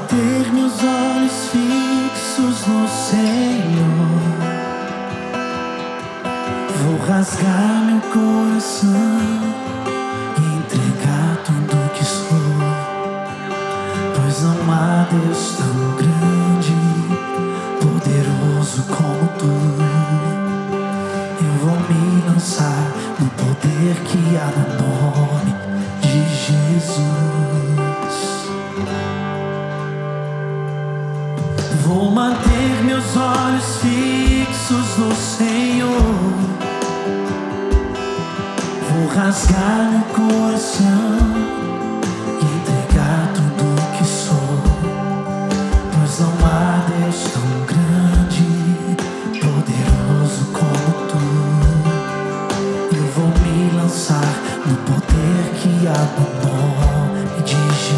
manter meus olhos fixos no Senhor. Vou rasgar meu coração e entregar tudo que sou, pois não há Deus tão grande, poderoso como tu. Eu vou me lançar no poder que há no nome de Jesus. Vou manter meus olhos fixos no Senhor. Vou rasgar meu coração e entregar tudo que sou, pois não há Deus tão grande, poderoso como tu. Eu vou me lançar no poder que há no nome de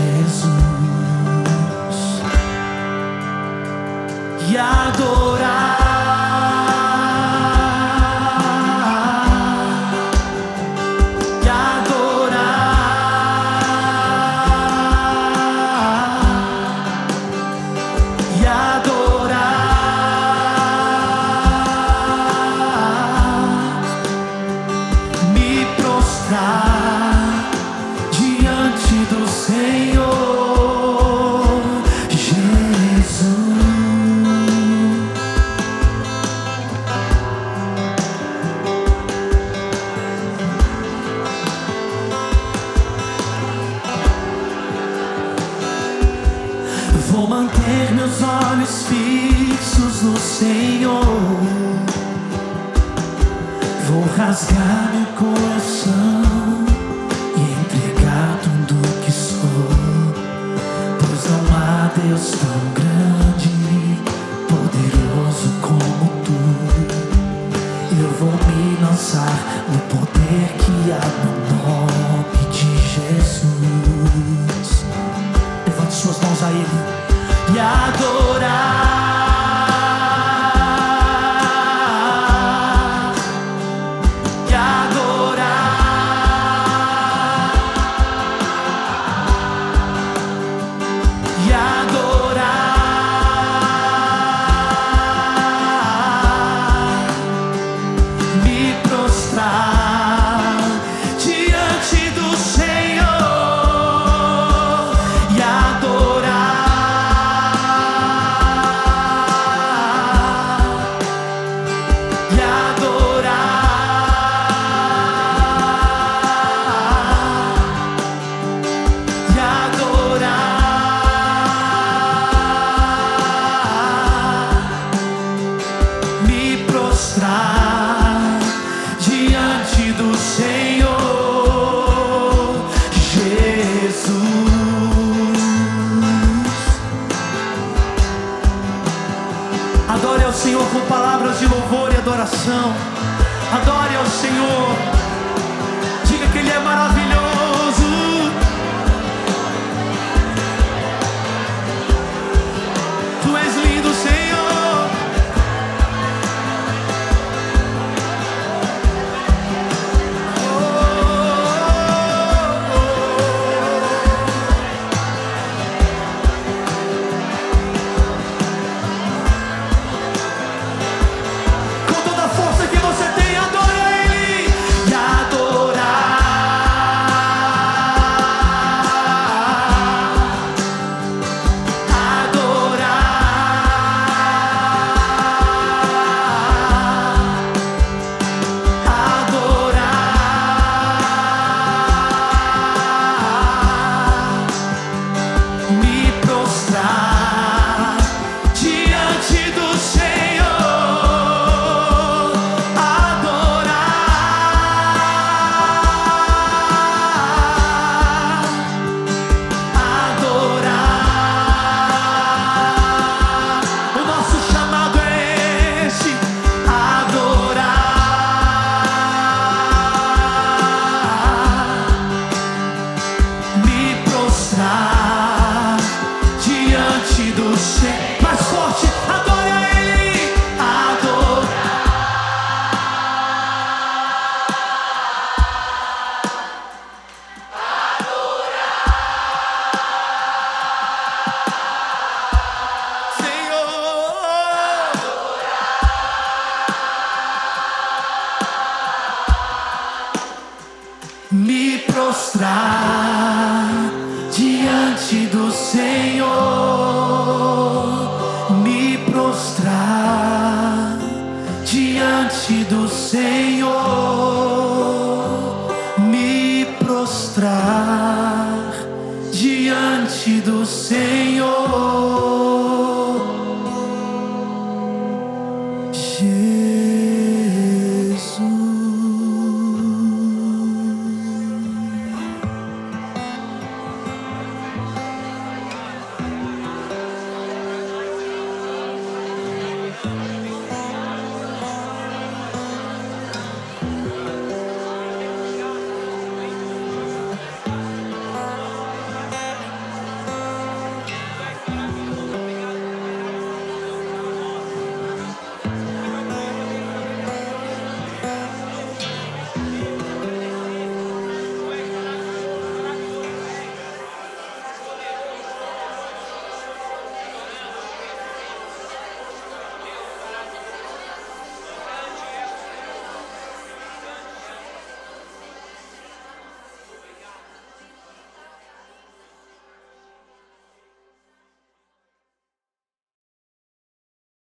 Jesus e adorar. Vou manter meus olhos fixos no Senhor. Vou rasgar meu coração e entregar tudo que sou, pois não há Deus tão grande, poderoso como tu. Eu vou me lançar no poder que há no nome de Jesus. Levante suas mãos a Ele e adorar. Diante do Senhor Jesus. Adore ao Senhor com palavras de louvor e adoração. Adore ao Senhor. Diga que Ele é maravilhoso. Tu és lindo, Senhor. Diante do Senhor.